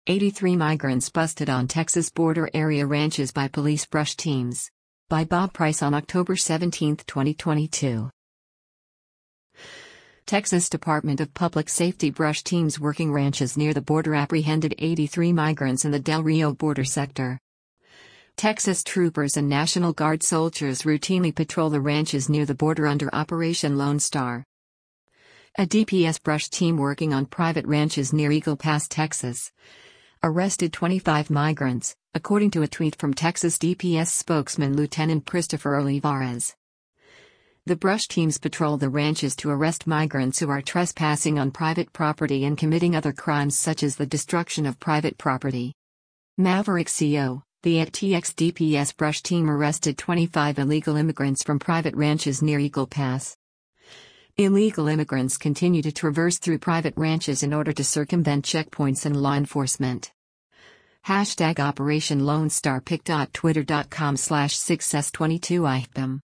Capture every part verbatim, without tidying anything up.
eighty-three migrants busted on Texas border area ranches by police brush teams. By Bob Price on October seventeenth, twenty twenty-two. Texas Department of Public Safety brush teams working ranches near the border apprehended eighty-three migrants in the Del Rio border sector. Texas troopers and National Guard soldiers routinely patrol the ranches near the border under Operation Lone Star. A D P S brush team working on private ranches near Eagle Pass, Texas, arrested twenty-five migrants, according to a tweet from Texas D P S spokesman Lieutenant Christopher Olivares. The brush teams patrol the ranches to arrest migrants who are trespassing on private property and committing other crimes such as the destruction of private property. Maverick C O, the A T X D P S brush team arrested twenty-five illegal immigrants from private ranches near Eagle Pass. Illegal immigrants continue to traverse through private ranches in order to circumvent checkpoints and law enforcement. Hashtag Operation Lone Star pic.twitter.com slash success 22 item.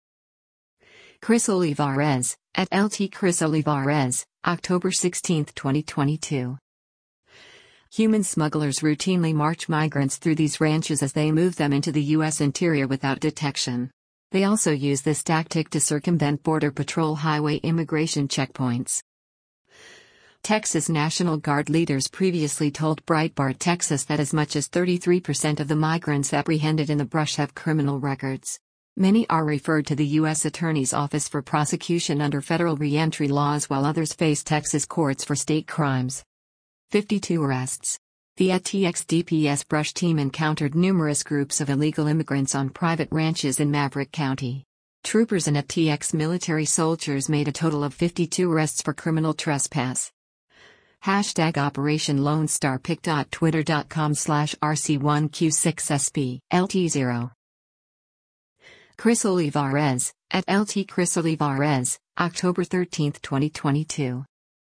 Chris Olivares, at L T Chris Olivares, October sixteenth, twenty twenty-two. Human smugglers routinely march migrants through these ranches as they move them into the U S interior without detection. They also use this tactic to circumvent Border Patrol highway immigration checkpoints. Texas National Guard leaders previously told Breitbart Texas that as much as thirty-three percent of the migrants apprehended in the brush have criminal records. Many are referred to the U S Attorney's Office for prosecution under federal reentry laws while others face Texas courts for state crimes. fifty-two arrests. The A T X D P S brush team encountered numerous groups of illegal immigrants on private ranches in Maverick County. Troopers and A T X military soldiers made a total of fifty-two arrests for criminal trespass. Hashtag Operation Lone Star pic.twitter.com slash RC1Q6SP LT0. Chris Olivares, at L T Chris Olivares, October thirteenth, twenty twenty-two.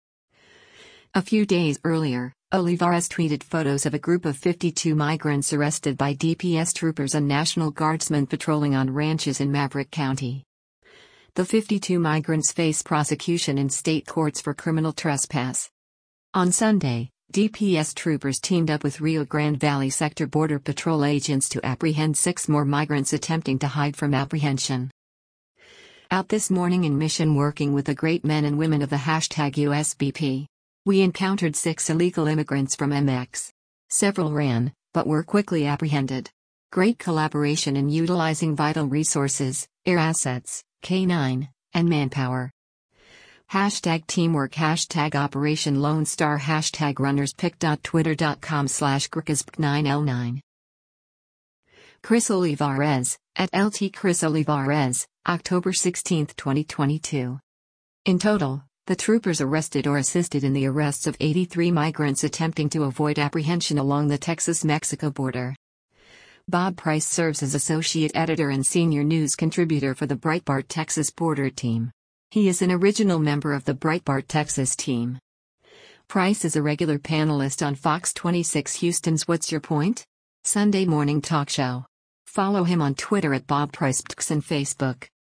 A few days earlier, Olivares tweeted photos of a group of fifty-two migrants arrested by D P S troopers and National Guardsmen patrolling on ranches in Maverick County. The fifty-two migrants face prosecution in state courts for criminal trespass. On Sunday, D P S troopers teamed up with Rio Grande Valley Sector Border Patrol agents to apprehend six more migrants attempting to hide from apprehension. Out this morning in Mission working with the great men and women of the hashtag U S B P. We encountered six illegal immigrants from M X. Several ran, but were quickly apprehended. Great collaboration in utilizing vital resources, air assets, K nine, and manpower. Hashtag teamwork hashtag Operation Lone Star hashtag runnerspic.twitter.com slash grkasp 9L9. Chris Olivares, at L T Chris Olivares, October sixteenth, twenty twenty-two. In total, the troopers arrested or assisted in the arrests of eighty-three migrants attempting to avoid apprehension along the Texas-Mexico border. Bob Price serves as associate editor and senior news contributor for the Breitbart Texas Border Team. He is an original member of the Breitbart Texas team. Price is a regular panelist on Fox twenty-six Houston's What's Your Point? Sunday morning talk show. Follow him on Twitter at Bob Price and Facebook.